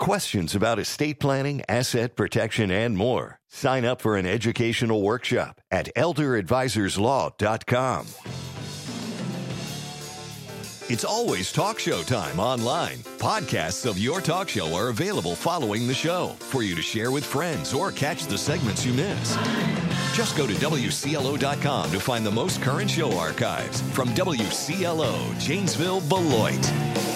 Questions about estate planning, asset protection, and more. Sign up for an educational workshop at elderadvisorslaw.com. It's always talk show time online. Podcasts of your talk show are available following the show for you to share with friends or catch the segments you missed. Just go to WCLO.com to find the most current show archives from WCLO, Janesville, Beloit.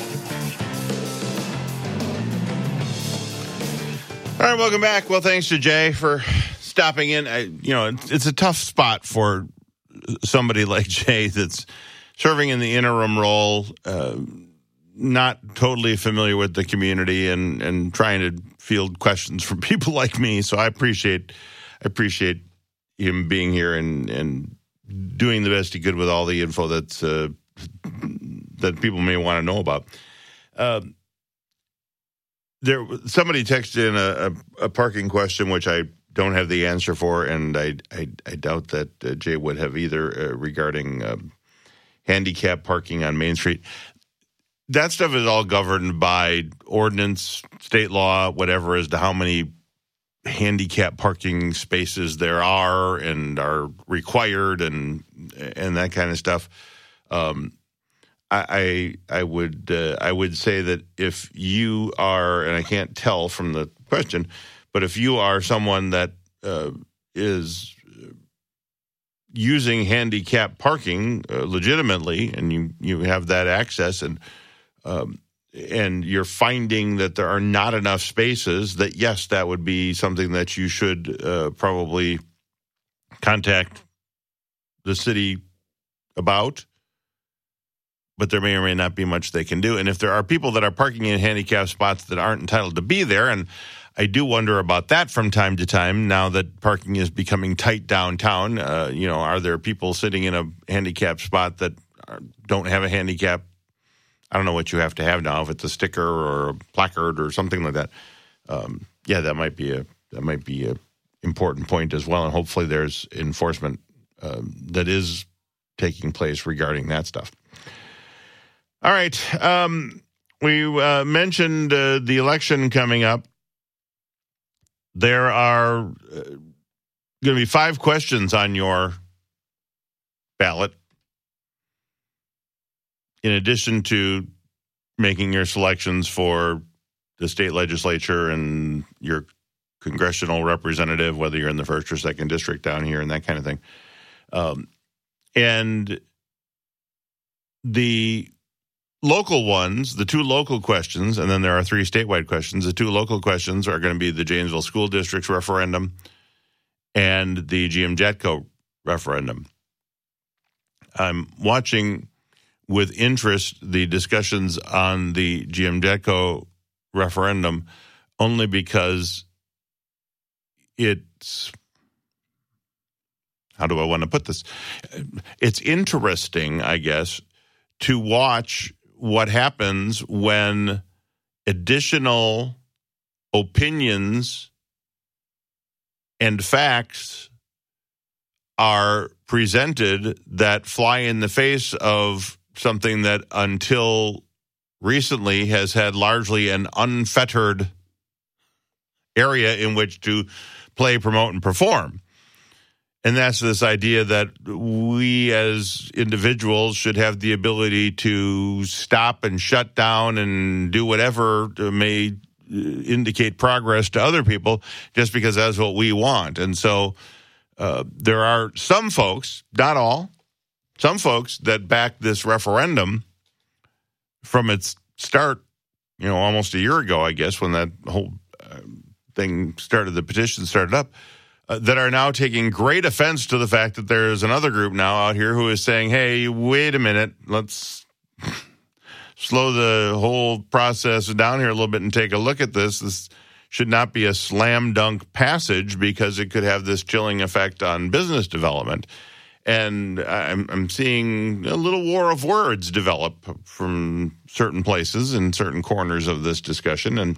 All right, welcome back. Well, thanks to Jay for stopping in. It's a tough spot for somebody like Jay that's serving in the interim role, not totally familiar with the community, and trying to field questions from people like me. So I appreciate him being here and doing the best he could with all the info that people may want to know about. Somebody texted in a parking question, which I don't have the answer for, and I doubt that Jay would have either, regarding handicap parking on Main Street. That stuff is all governed by ordinance, state law, whatever, as to how many handicap parking spaces there are and are required and that kind of stuff. I would say that if you are, and I can't tell from the question, but if you are someone that is using handicap parking legitimately, and you have that access, and you're finding that there are not enough spaces, that yes, that would be something that you should probably contact the city about. But there may or may not be much they can do. And if there are people that are parking in handicap spots that aren't entitled to be there, and I do wonder about that from time to time, now that parking is becoming tight downtown, are there people sitting in a handicap spot that don't have a handicap? I don't know what you have to have now, if it's a sticker or a placard or something like that. That might be a important point as well. And hopefully there's enforcement that is taking place regarding that stuff. All right. We mentioned the election coming up. There are going to be 5 questions on your ballot, in addition to making your selections for the state legislature and your congressional representative, whether you're in the 1st or 2nd district down here and that kind of thing. And the local ones, the 2 local questions, and then there are 3 statewide questions. The 2 local questions are going to be the Janesville School District's referendum and the GM Jetco referendum. I'm watching with interest the discussions on the GM Jetco referendum, only because it's, how do I want to put this? It's interesting, I guess, to watch what happens when additional opinions and facts are presented that fly in the face of something that until recently has had largely an unfettered area in which to play, promote, and perform. And that's this idea that we as individuals should have the ability to stop and shut down and do whatever may indicate progress to other people just because that's what we want. And so there are some folks, not all, some folks that back this referendum from its start, almost a year ago, I guess, when that whole thing started, the petition started up, that are now taking great offense to the fact that there's another group now out here who is saying, hey, wait a minute, let's slow the whole process down here a little bit and take a look at this. This should not be a slam dunk passage because it could have this chilling effect on business development. And I'm seeing a little war of words develop from certain places and certain corners of this discussion. And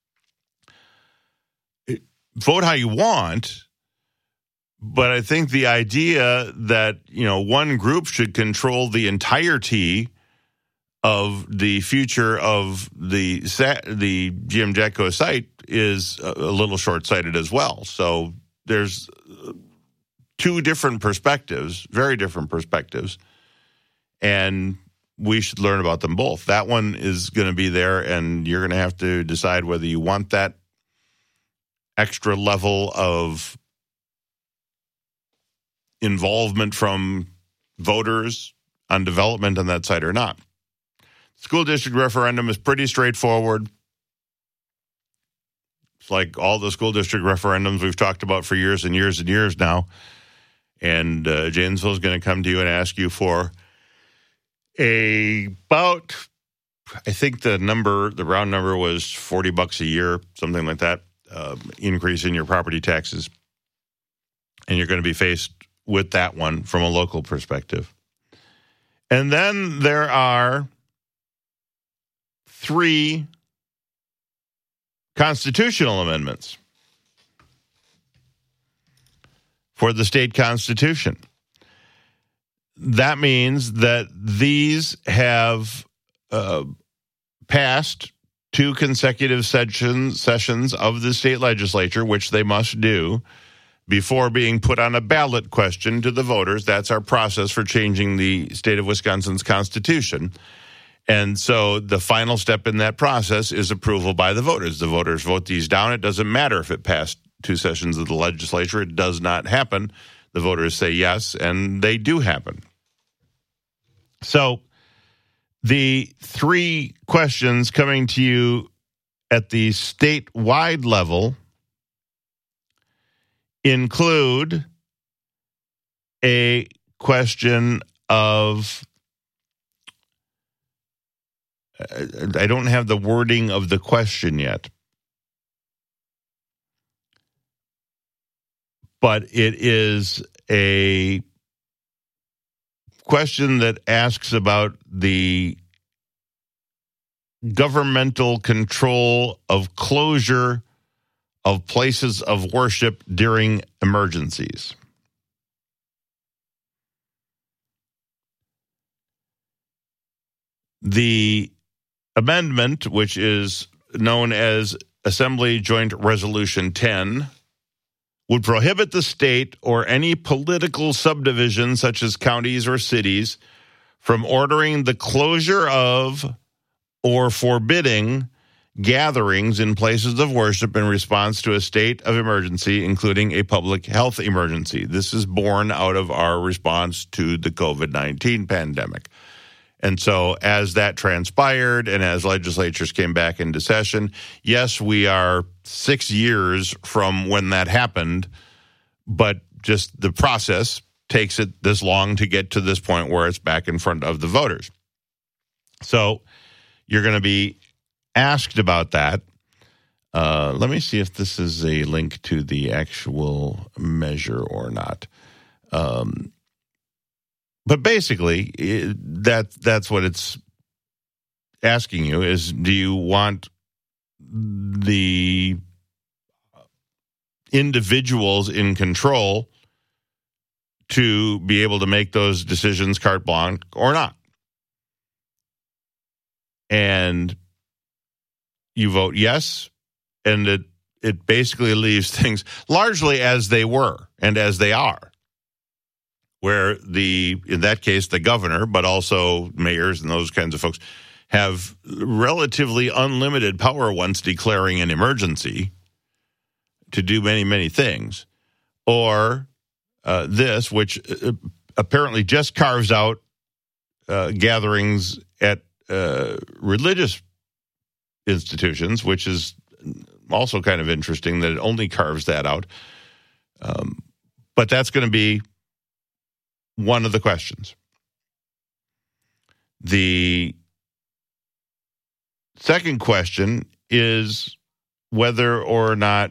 vote how you want. But I think the idea that, one group should control the entirety of the future of the GM Jatco site is a little short-sighted as well. So there's two different perspectives, very different perspectives, and we should learn about them both. That one is going to be there, and you're going to have to decide whether you want that extra level of involvement from voters on development on that site or not. School district referendum is pretty straightforward. It's like all the school district referendums we've talked about for years and years and years now. And Janesville is going to come to you and ask you for about, I think the round number was $40 a year, something like that, increase in your property taxes. And you're going to be faced with that one from a local perspective. And then there are 3 constitutional amendments for the state constitution. That means that these have passed 2 consecutive sessions of the state legislature, which they must do before being put on a ballot question to the voters. That's our process for changing the state of Wisconsin's constitution. And so the final step in that process is approval by the voters. The voters vote these down. It doesn't matter if it passed 2 sessions of the legislature. It does not happen. The voters say yes, and they do happen. So the 3 questions coming to you at the statewide level include a question of, I don't have the wording of the question yet, but it is a question that asks about the governmental control of closure of places of worship during emergencies. The amendment, which is known as Assembly Joint Resolution 10, would prohibit the state or any political subdivision, such as counties or cities, from ordering the closure of or forbidding gatherings in places of worship in response to a state of emergency, including a public health emergency. This is born out of our response to the COVID-19 pandemic. And so as that transpired and as legislatures came back into session, yes, we are 6 years from when that happened, but just the process takes it this long to get to this point where it's back in front of the voters. So you're going to be asked about that. Let me see if this is a link to the actual measure or not. But basically, that's what it's asking you is, do you want the individuals in control to be able to make those decisions carte blanche or not? And you vote yes, and it basically leaves things largely as they were and as they are, where in that case, the governor, but also mayors and those kinds of folks, have relatively unlimited power once declaring an emergency to do many, many things. Or this, which apparently just carves out gatherings at religious institutions, which is also kind of interesting that it only carves that out. But that's going to be one of the questions. The second question is whether or not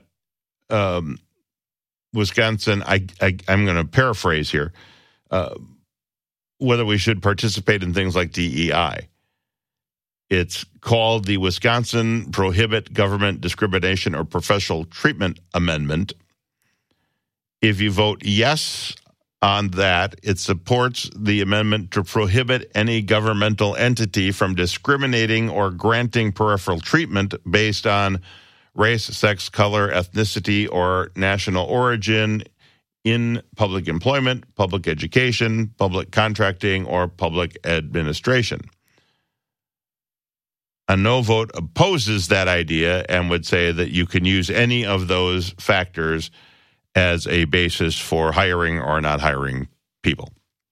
Wisconsin, I'm going to paraphrase here, whether we should participate in things like DEI. It's called the Wisconsin Prohibit Government Discrimination or Professional Treatment Amendment. If you vote yes on that. It supports the amendment to prohibit any governmental entity from discriminating or granting peripheral treatment based on race, sex, color, ethnicity, or national origin in public employment, public education, public contracting, or public administration. A no vote opposes that idea and would say that you can use any of those factors as a basis for hiring or not hiring people.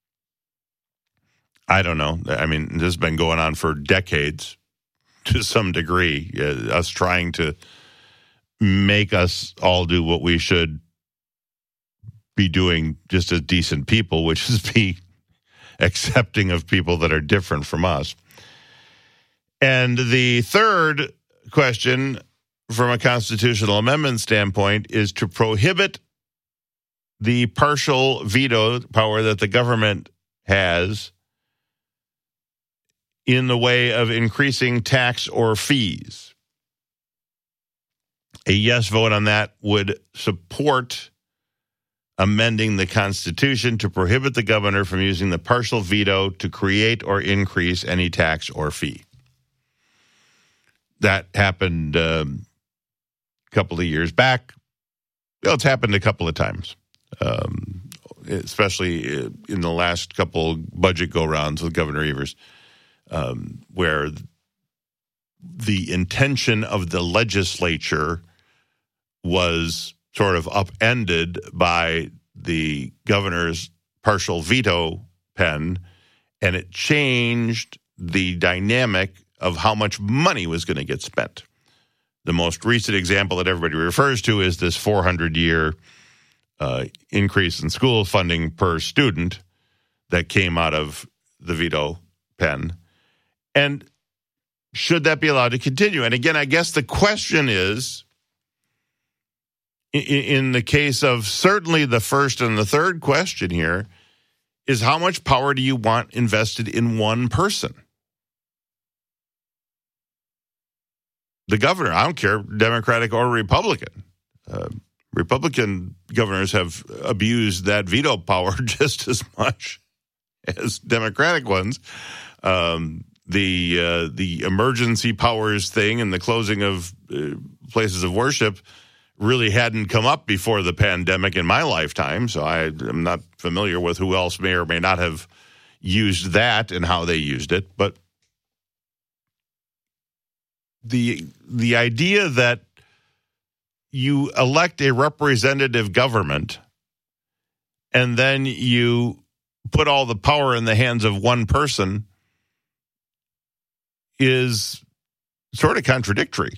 I don't know. I mean, this has been going on for decades to some degree, us trying to make us all do what we should be doing just as decent people, which is be accepting of people that are different from us. And the third question from a constitutional amendment standpoint is to prohibit the partial veto power that the government has in the way of increasing tax or fees. A yes vote on that would support amending the Constitution to prohibit the governor from using the partial veto to create or increase any tax or fee. That happened a couple of years back. Well, it's happened a couple of times, especially in the last couple budget go-rounds with Governor Evers, where the intention of the legislature was sort of upended by the governor's partial veto pen, and it changed the dynamic of how much money was going to get spent. The most recent example that everybody refers to is this 400-year increase in school funding per student that came out of the veto pen. And should that be allowed to continue? And again, I guess the question is, in the case of certainly the first and the third question here, is how much power do you want invested in one person? The governor, I don't care, Democratic or Republican. Republican governors have abused that veto power just as much as Democratic ones. The emergency powers thing and the closing of places of worship really hadn't come up before the pandemic in my lifetime, so I am not familiar with who else may or may not have used that and how they used it. But the idea that you elect a representative government and then you put all the power in the hands of one person is sort of contradictory.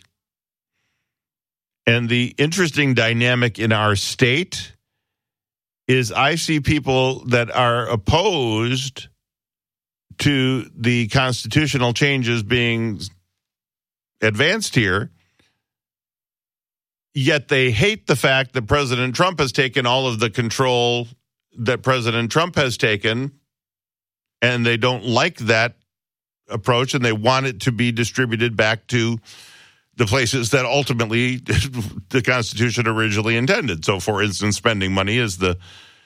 And the interesting dynamic in our state is I see people that are opposed to the constitutional changes being advanced here, yet they hate the fact that President Trump has taken all of the control that President Trump has taken, and they don't like that approach, and they want it to be distributed back to the places that ultimately the Constitution originally intended. So, for instance, spending money is the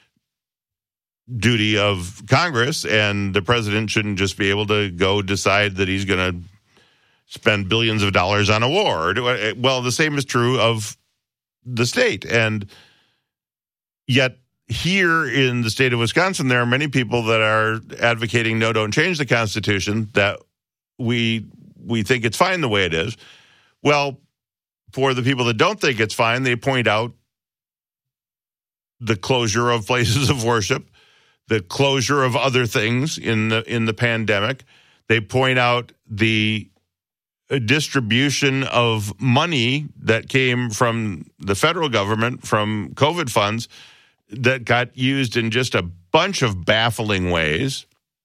duty of Congress, and the president shouldn't just be able to go decide that he's going to spend billions of dollars on a war. Well, the same is true of the state. And yet here in the state of Wisconsin, there are many people that are advocating no, don't change the Constitution, that we think it's fine the way it is. Well, for the people that don't think it's fine, they point out the closure of places of worship, the closure of other things in the pandemic. They point out the distribution of money that came from the federal government from COVID funds that got used in just a bunch of baffling ways.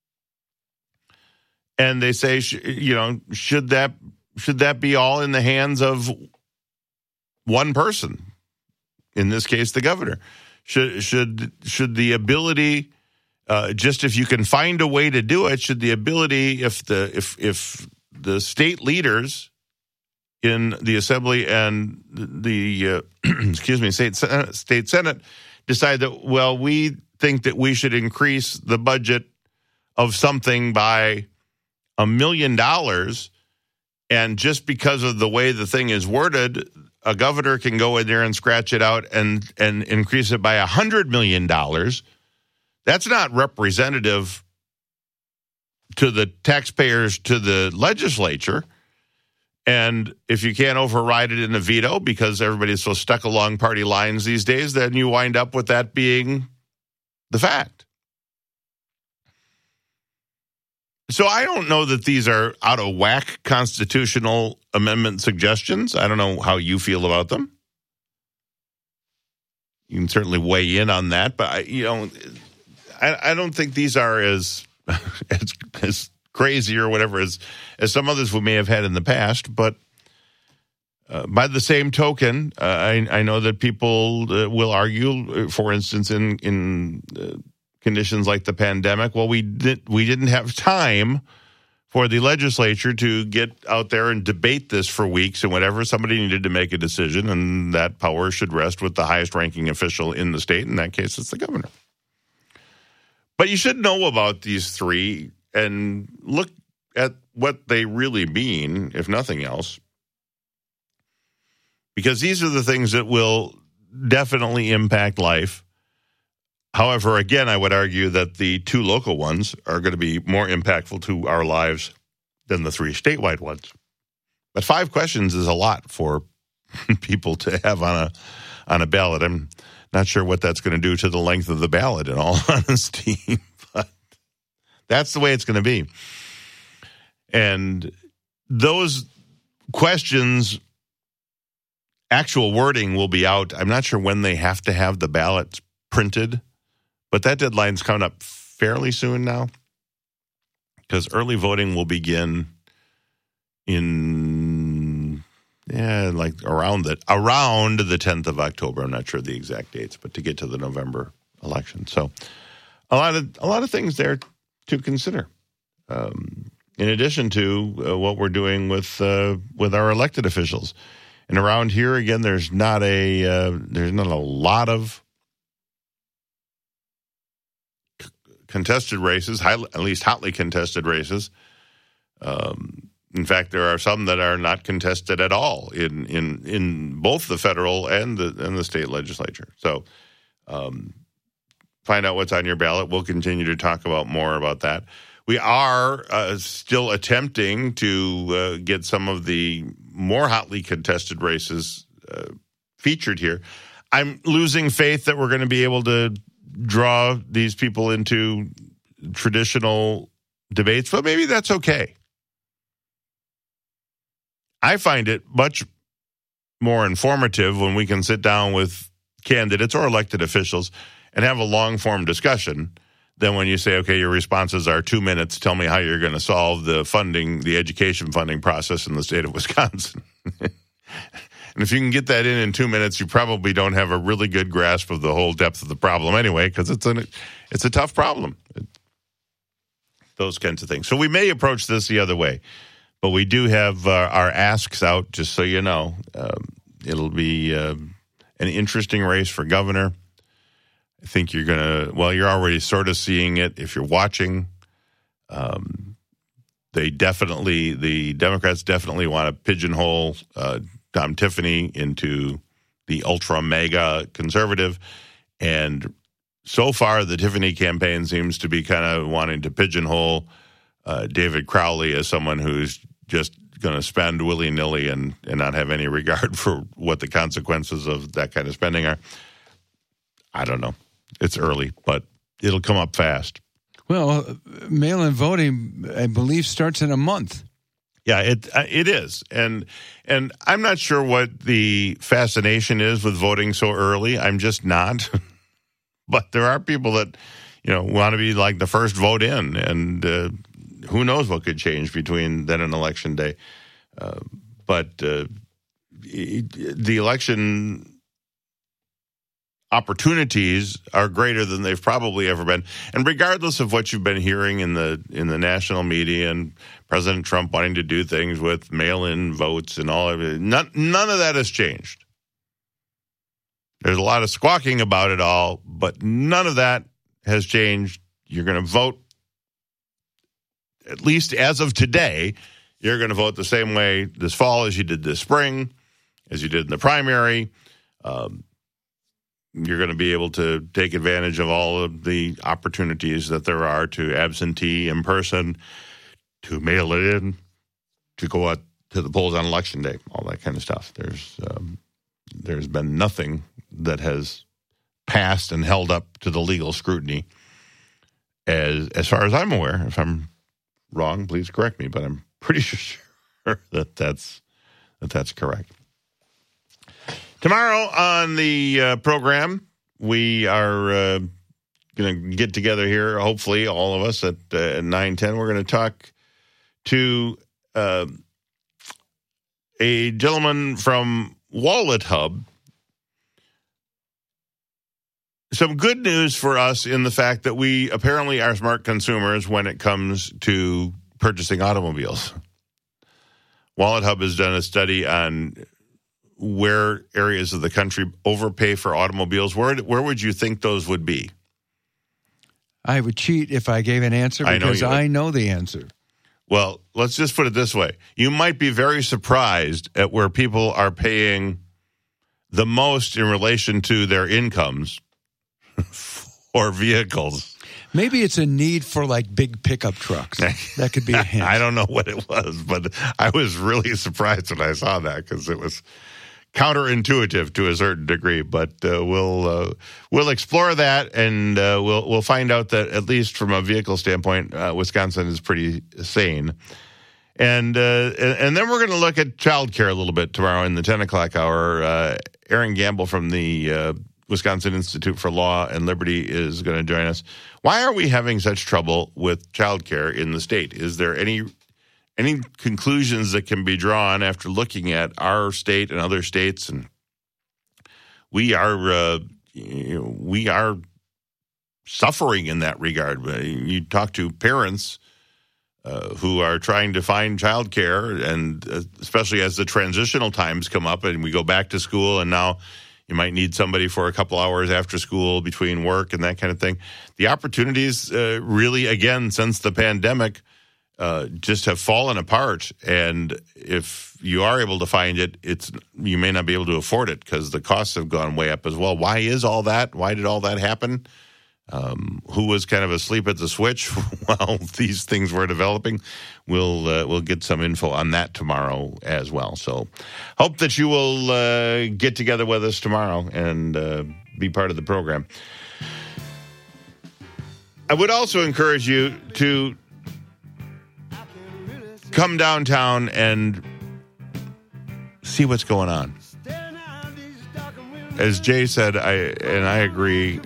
And they say, should that be all in the hands of one person? In this case, the governor. Should the ability, just if you can find a way to do it, should the ability, if the state leaders in the Assembly and the state Senate decide that, well, we think that we should increase the budget of something by $1 million, and just because of the way the thing is worded, a governor can go in there and scratch it out and increase it by $100 million. That's not representative to the taxpayers, to the legislature. And if you can't override it in a veto because everybody's so stuck along party lines these days, then you wind up with that being the fact. So I don't know that these are out of whack constitutional amendment suggestions. I don't know how you feel about them. You can certainly weigh in on that, but I don't think these are as crazy or whatever as some others we may have had in the past. But by the same token, I know that people will argue, for instance, in conditions like the pandemic, well, we didn't have time for the legislature to get out there and debate this for weeks and whatever. Somebody needed to make a decision, and that power should rest with the highest ranking official in the state. In that case, it's the governor. But you should know about these three and look at what they really mean, if nothing else, because these are the things that will definitely impact life. However, again, I would argue that the two local ones are going to be more impactful to our lives than the three statewide ones. But 5 questions is a lot for people to have on a ballot. I'm not sure what that's going to do to the length of the ballot, in all honesty, but that's the way it's going to be. And those questions, actual wording will be out. I'm not sure when they have to have the ballots printed, but that deadline's coming up fairly soon now, because early voting will begin in around the 10th of October. I'm not sure the exact dates, but to get to the November election. So a lot of things there to consider. In addition to what we're doing with our elected officials, and around here again, there's not a lot of contested races, at least hotly contested races. In fact, there are some that are not contested at all in both the federal and the state legislature. So find out what's on your ballot. We'll continue to talk about more about that. We are still attempting to get some of the more hotly contested races featured here. I'm losing faith that we're going to be able to draw these people into traditional debates, but maybe that's okay. I find it much more informative when we can sit down with candidates or elected officials and have a long-form discussion than when you say, okay, your responses are 2 minutes, tell me how you're going to solve the education funding process in the state of Wisconsin. And if you can get that in 2 minutes, you probably don't have a really good grasp of the whole depth of the problem anyway, because it's a tough problem. Those kinds of things. So we may approach this the other way, but we do have our asks out, just so you know. It'll be an interesting race for governor. I think you're already sort of seeing it if you're watching. The Democrats definitely want to pigeonhole Tom Tiffany into the ultra mega conservative. And so far, the Tiffany campaign seems to be kind of wanting to pigeonhole David Crowley as someone who's just going to spend willy-nilly and not have any regard for what the consequences of that kind of spending are. I don't know. It's early, but it'll come up fast. Well, mail-in voting, I believe, starts in a month. Yeah, it is. And I'm not sure what the fascination is with voting so early. I'm just not. But there are people that, want to be like the first vote in, and who knows what could change between then and election day. But the election opportunities are greater than they've probably ever been. And regardless of what you've been hearing in the national media and President Trump wanting to do things with mail-in votes and all of it, none of that has changed. There's a lot of squawking about it all, but none of that has changed. You're going to vote, at least as of today, you're going to vote the same way this fall as you did this spring, as you did in the primary. You're going to be able to take advantage of all of the opportunities that there are to absentee, in person, to mail it in, to go out to the polls on Election Day, all that kind of stuff. There's been nothing that has passed and held up to the legal scrutiny as far as I'm aware. If I'm wrong, please correct me, but I'm pretty sure that's correct. Tomorrow on the program, we are going to get together here, hopefully all of us at 9:10. We're going to talk to a gentleman from Wallet Hub. Some good news for us in the fact that we apparently are smart consumers when it comes to purchasing automobiles. Wallet Hub has done a study on where areas of the country overpay for automobiles. Where would you think those would be? I would cheat if I gave an answer because I know the answer. Well, let's just put it this way. You might be very surprised at where people are paying the most in relation to their incomes for vehicles. Maybe it's a need for like big pickup trucks. That could be a hint. I don't know what it was, but I was really surprised when I saw that because it was counterintuitive to a certain degree. But we'll explore that, and we'll find out that at least from a vehicle standpoint, Wisconsin is pretty sane. And then we're going to look at childcare a little bit tomorrow in the 10 o'clock hour. Aaron Gamble from the Wisconsin Institute for Law and Liberty is going to join us. Why are we having such trouble with childcare in the state? Is there any conclusions that can be drawn after looking at our state and other states? And we are suffering in that regard. You talk to parents who are trying to find childcare, and especially as the transitional times come up and we go back to school, and now you might need somebody for a couple hours after school between work and that kind of thing. The opportunities really, again, since the pandemic, just have fallen apart. And if you are able to find it, you may not be able to afford it because the costs have gone way up as well. Why is all that? Why did all that happen? Who was kind of asleep at the switch while these things were developing? We'll get some info on that tomorrow as well. So hope that you will get together with us tomorrow and be part of the program. I would also encourage you to come downtown and see what's going on. As Jay said, I agree,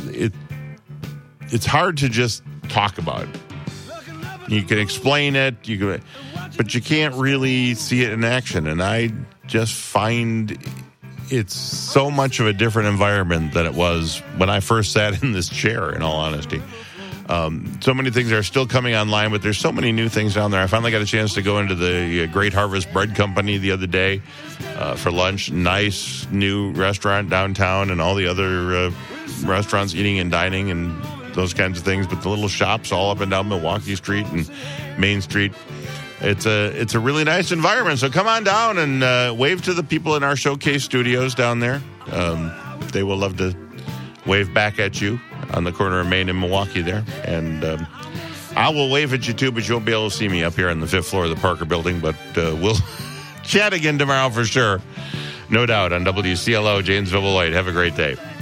it's hard to just talk about it. You can explain it, but you can't really see it in action. And I just find it's so much of a different environment than it was when I first sat in this chair, in all honesty. So many things are still coming online, but there's so many new things down there. I finally got a chance to go into the Great Harvest Bread Company the other day for lunch. Nice new restaurant downtown, and all the other restaurants, eating and dining and those kinds of things. But the little shops all up and down Milwaukee Street and Main Street. It's a really nice environment. So come on down and wave to the people in our showcase studios down there. They will love to wave back at you on the corner of Main and Milwaukee there. And I will wave at you too, but you won't be able to see me up here on the 5th floor of the Parker building. But we'll chat again tomorrow for sure. No doubt on WCLO, Janesville, Beloit. Have a great day.